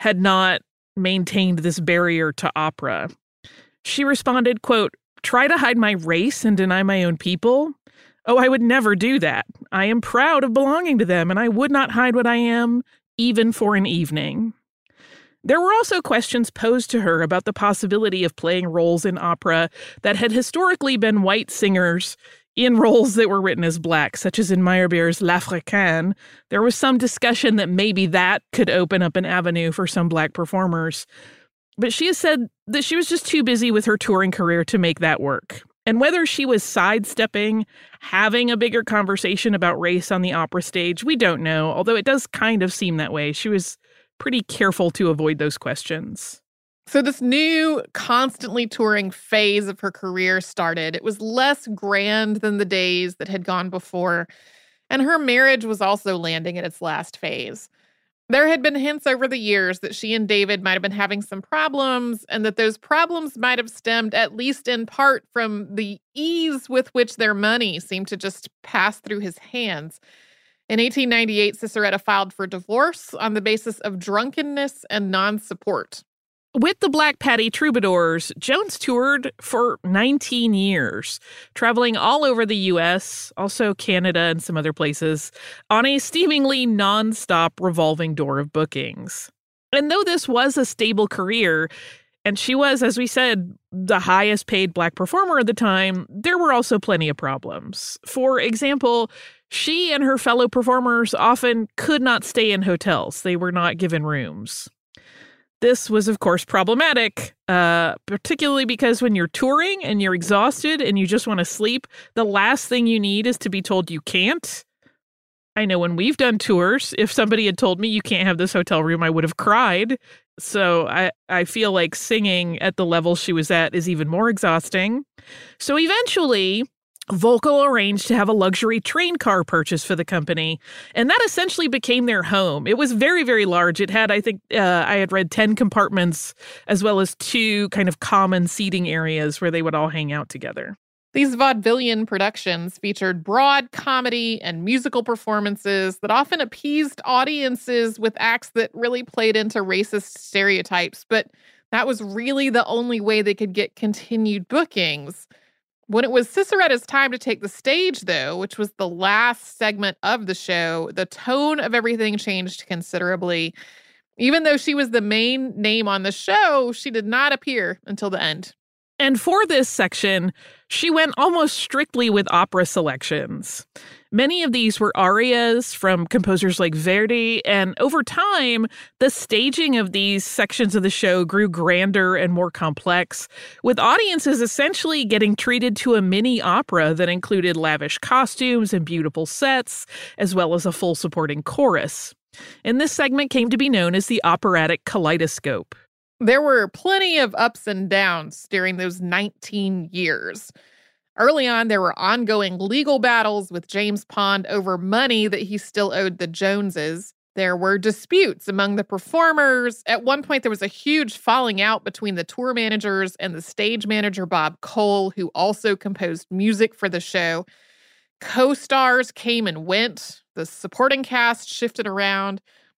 [SPEAKER 1] had not maintained this barrier to opera. She responded, quote, "Try to hide my race and deny my own people? Oh, I would never do that. I am proud of belonging to them, and I would not hide what I am, even for an evening." There were also questions posed to her about the possibility of playing roles in opera that had historically been white singers in roles that were written as black, such as in Meyerbeer's L'Africaine. There was some discussion that maybe that could open up an avenue for some black performers. But she has said that she was just too busy with her touring career to make that work. And whether she was sidestepping having a bigger conversation about race on the opera stage, we don't know, although it does kind of seem that way. She was pretty careful to avoid those questions.
[SPEAKER 2] So this new, constantly touring phase of her career started. It was less grand than the days that had gone before, and her marriage was also landing at its last phase. There had been hints over the years that she and David might have been having some problems, and that those problems might have stemmed, at least in part, from the ease with which their money seemed to just pass through his hands. In eighteen ninety-eight, Ciceretta filed for divorce on the basis of drunkenness and non-support.
[SPEAKER 1] With the Black Patty Troubadours, Jones toured for nineteen years, traveling all over the U S, also Canada and some other places, on a seemingly nonstop revolving door of bookings. And though this was a stable career, and she was, as we said, the highest paid black performer at the time, there were also plenty of problems. For example, she and her fellow performers often could not stay in hotels. They were not given rooms. This was, of course, problematic, uh, particularly because when you're touring and you're exhausted and you just want to sleep, the last thing you need is to be told you can't. I know when we've done tours, if somebody had told me you can't have this hotel room, I would have cried. So I, I feel like singing at the level she was at is even more exhausting. So eventually, Volkel arranged to have a luxury train car purchased for the company, and that essentially became their home. It was very, very large. It had, I think, uh, I had read ten compartments, as well as two kind of common seating areas where they would all hang out together.
[SPEAKER 2] These vaudevillian productions featured broad comedy and musical performances that often appeased audiences with acts that really played into racist stereotypes, but that was really the only way they could get continued bookings. When it was Ciceretta's time to take the stage, though, which was the last segment of the show, the tone of everything changed considerably. Even though she was the main name on the show, she did not appear until the end.
[SPEAKER 1] And for this section, she went almost strictly with opera selections. Many of these were arias from composers like Verdi, and over time, the staging of these sections of the show grew grander and more complex, with audiences essentially getting treated to a mini opera that included lavish costumes and beautiful sets, as well as a full supporting chorus. And this segment came to be known as the operatic kaleidoscope.
[SPEAKER 2] There were plenty of ups and downs during those nineteen years. Early on, there were ongoing legal battles with James Pond over money that he still owed the Joneses. There were disputes among the performers. At one point, there was a huge falling out between the tour managers and the stage manager, Bob Cole, who also composed music for the show. Co-stars came and went. The supporting cast shifted around.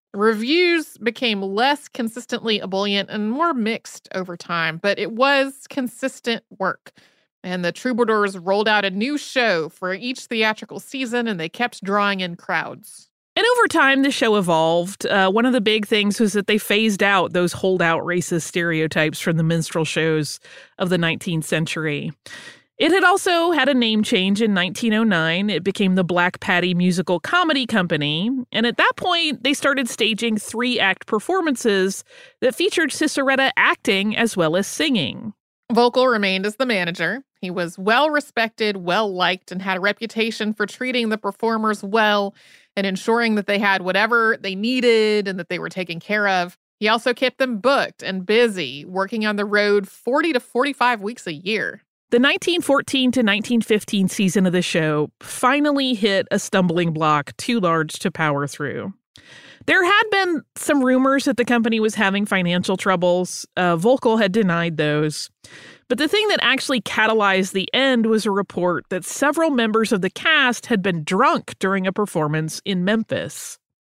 [SPEAKER 2] Reviews became less consistently ebullient and more mixed over time, but it was consistent work. And the Troubadours rolled out a new show for each theatrical season, and they kept drawing in crowds.
[SPEAKER 1] And over time, the show evolved. Uh, one of the big things was that they phased out those holdout racist stereotypes from the minstrel shows of the nineteenth century. It had also had a name change in nineteen oh nine. It became the Black Patty Musical Comedy Company. And at that point, they started staging three-act performances that featured Ciceretta acting as well as singing.
[SPEAKER 2] Volkel remained as the manager. He was well-respected, well-liked, and had a reputation for treating the performers well and ensuring that they had whatever they needed and that they were taken care of. He also kept them booked and busy, working on the road forty to forty-five weeks a year.
[SPEAKER 1] The nineteen fourteen to nineteen fifteen season of the show finally hit a stumbling block too large to power through. There had been some rumors that the company was having financial troubles. Uh, Volkel had denied those. But the thing that actually catalyzed the end was a report that several members of the cast had been drunk during a performance in Memphis.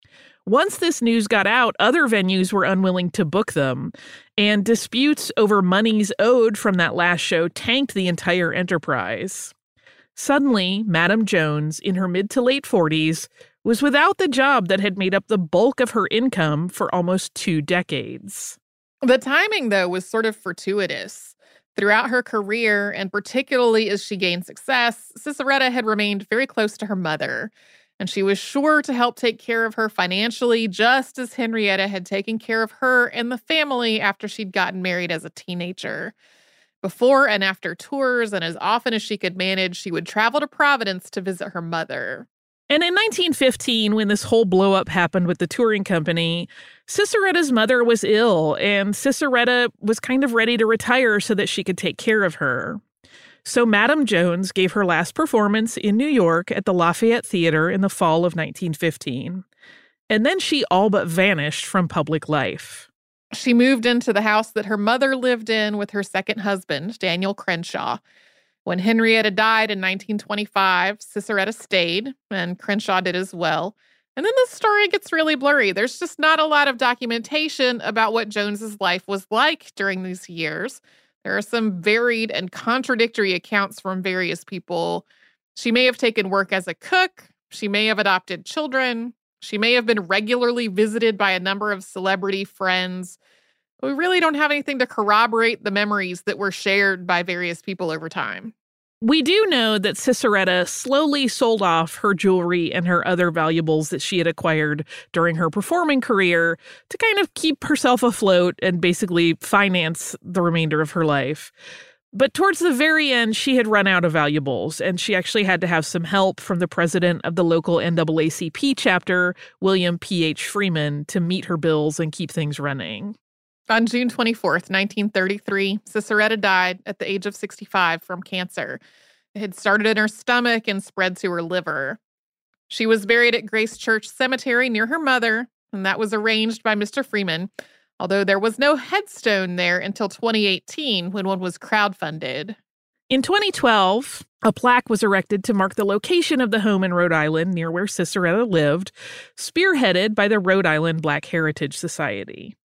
[SPEAKER 1] Once this news got out, other venues were unwilling to book them, and disputes over monies owed from that last show tanked the entire enterprise. Suddenly, Madam Jones, in her mid to late forties, was without the job that had made up the bulk of her income for almost two decades.
[SPEAKER 2] The timing, though, was sort of fortuitous. Throughout her career, and particularly as she gained success, Ciceretta had remained very close to her mother, and she was sure to help take care of her financially, just as Henrietta had taken care of her and the family after she'd gotten married as a teenager. Before and after tours, and as often as she could manage, she would travel to Providence to visit her mother.
[SPEAKER 1] And in nineteen fifteen, when this whole blow-up happened with the touring company, Ciceretta's mother was ill, and Ciceretta was kind of ready to retire so that she could take care of her. So Madam Jones gave her last performance in New York at the Lafayette Theater in the fall of nineteen fifteen. And then she all but vanished from public life.
[SPEAKER 2] She moved into the house that her mother lived in with her second husband, Daniel Crenshaw. When Henrietta died in nineteen twenty-five, Ciceretta stayed, and Crenshaw did as well. And then the story gets really blurry. There's just not a lot of documentation about what Jones's life was like during these years. There are some varied and contradictory accounts from various people. She may have taken work as a cook. She may have adopted children. She may have been regularly visited by a number of celebrity friends. We really don't have anything to corroborate the memories that were shared by various people over time.
[SPEAKER 1] We do know that Ciceretta slowly sold off her jewelry and her other valuables that she had acquired during her performing career to kind of keep herself afloat and basically finance the remainder of her life. But towards the very end, she had run out of valuables, and she actually had to have some help from the president of the local N double A C P chapter, William P H Freeman, to meet her bills and keep things running.
[SPEAKER 2] On June twenty-fourth, nineteen thirty-three, Ciceretta died at the age of sixty-five from cancer. It had started in her stomach and spread to her liver. She was buried at Grace Church Cemetery near her mother, and that was arranged by Mister Freeman, although there was no headstone there until twenty eighteen when one was crowdfunded.
[SPEAKER 1] In twenty twelve, a plaque was erected to mark the location of the home in Rhode Island near where Ciceretta lived, spearheaded by the Rhode Island Black Heritage Society.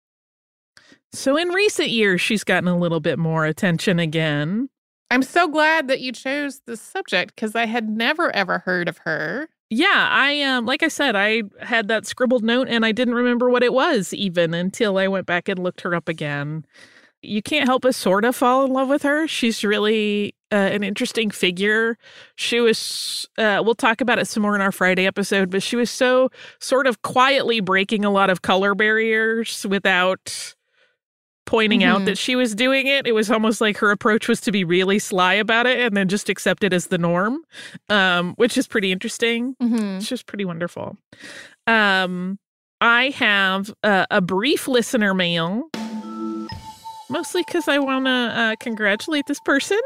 [SPEAKER 1] So in recent years, she's gotten a little bit more attention again.
[SPEAKER 2] I'm so glad that you chose this subject because I had never, ever heard of her.
[SPEAKER 1] Yeah, I um, like I said, I had that scribbled note and I didn't remember what it was even until I went back and looked her up again. You can't help but sort of fall in love with her. She's really uh, an interesting figure. She was, uh, we'll talk about it some more in our Friday episode, but she was so sort of quietly breaking a lot of color barriers without pointing mm-hmm. out that she was doing it. It was almost like her approach was to be really sly about it and then just accept it as the norm, um, which is pretty interesting.
[SPEAKER 2] Mm-hmm.
[SPEAKER 1] It's just pretty wonderful. Um, I have uh, a brief listener mail, mostly because I want to uh, congratulate this person.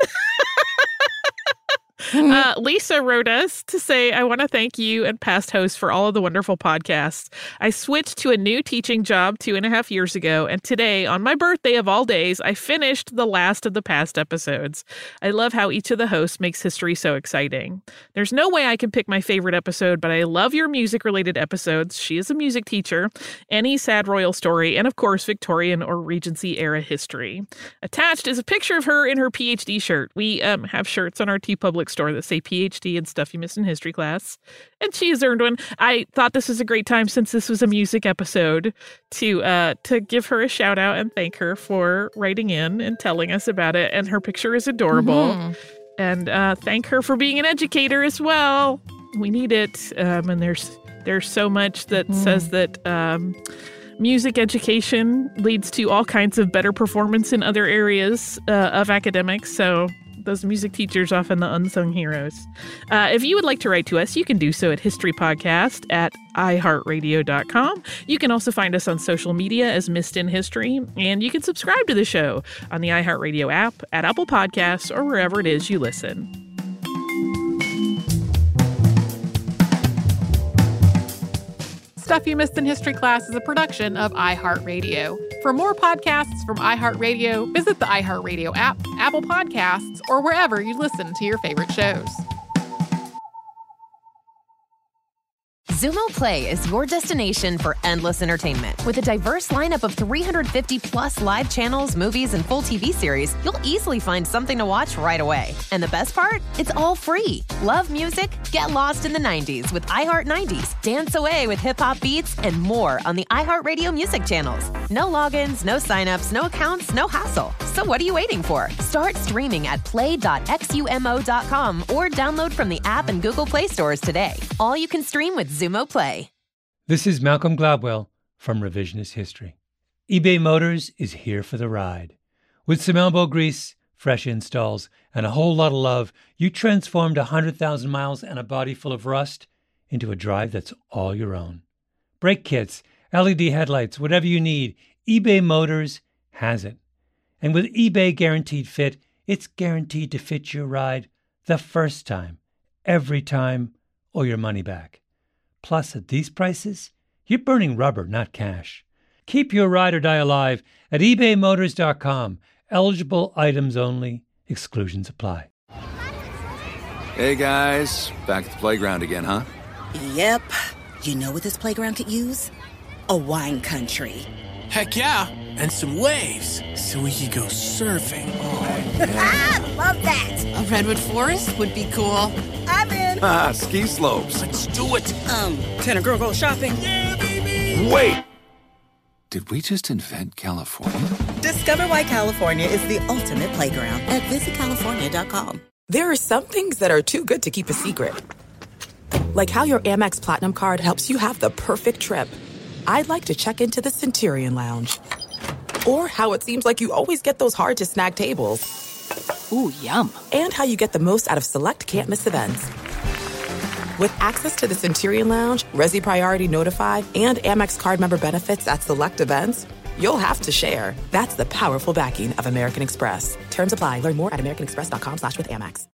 [SPEAKER 1] Uh, Lisa wrote us to say, I want to thank you and past hosts for all of the wonderful podcasts. I switched to a new teaching job two and a half years ago, and today, on my birthday of all days, I finished the last of the past episodes. I love how each of the hosts makes history so exciting. There's no way I can pick my favorite episode, but I love your music-related episodes. She is a music teacher, any sad royal story, and of course, Victorian or Regency-era history. Attached is a picture of her in her P H D shirt. We um, have shirts on our TeePublic store that say P H D and stuff you missed in history class. And she has earned one. I thought this was a great time, since this was a music episode, to uh, to give her a shout out and thank her for writing in and telling us about it. And her picture is adorable. Mm-hmm. And uh, thank her for being an educator as well. We need it. Um, and there's there's so much that mm. says that um, music education leads to all kinds of better performance in other areas uh, of academics. So those music teachers, often the unsung heroes. Uh, if you would like to write to us, you can do so at historypodcast at i heart radio dot com. You can also find us on social media as Missed in History, and you can subscribe to the show on the iHeartRadio app, at Apple Podcasts, or wherever it is you listen.
[SPEAKER 2] Stuff You Missed in History Class is a production of iHeartRadio. For more podcasts from iHeartRadio, visit the iHeartRadio app, Apple Podcasts, or wherever you listen to your favorite shows.
[SPEAKER 7] Zumo Play is your destination for endless entertainment. With a diverse lineup of three hundred fifty plus live channels, movies, and full T V series, you'll easily find something to watch right away. And the best part? It's all free. Love music? Get lost in the nineties with iHeart nineties, dance away with hip-hop beats, and more on the iHeartRadio music channels. No logins, no signups, no accounts, no hassle. So what are you waiting for? Start streaming at play dot x u m o dot com or download from the app and Google Play stores today. All you can stream with Zumo Play.
[SPEAKER 8] This is Malcolm Gladwell from Revisionist History. eBay Motors is here for the ride. With some elbow grease, fresh installs, and a whole lot of love, you transformed one hundred thousand miles and a body full of rust into a drive that's all your own. Brake kits, L E D headlights, whatever you need, eBay Motors has it. And with eBay Guaranteed Fit, it's guaranteed to fit your ride the first time, every time, or your money back. Plus, at these prices, you're burning rubber, not cash. Keep your ride or die alive at ebay motors dot com. Eligible items only. Exclusions apply.
[SPEAKER 9] Hey, guys. Back at the playground again, huh?
[SPEAKER 10] Yep. You know what this playground could use? A wine country.
[SPEAKER 11] Heck yeah. And some waves so we could go surfing.
[SPEAKER 10] Oh, yeah. Love that.
[SPEAKER 12] A redwood forest would be cool.
[SPEAKER 10] I'm in.
[SPEAKER 9] Ah, ski slopes.
[SPEAKER 11] Let's do it.
[SPEAKER 10] Um, can a girl go shopping?
[SPEAKER 11] Yeah, baby.
[SPEAKER 9] Wait. Did we just invent California?
[SPEAKER 10] Discover why California is the ultimate playground at visit california dot com.
[SPEAKER 13] There are some things that are too good to keep a secret. Like how your Amex Platinum card helps you have the perfect trip. I'd like to check into the Centurion Lounge. Or how it seems like you always get those hard-to-snag tables.
[SPEAKER 12] Ooh, yum.
[SPEAKER 13] And how you get the most out of select can't-miss events. With access to the Centurion Lounge, Resi Priority Notify, and Amex card member benefits at select events, you'll have to share. That's the powerful backing of American Express. Terms apply. Learn more at american express dot com slash with Amex.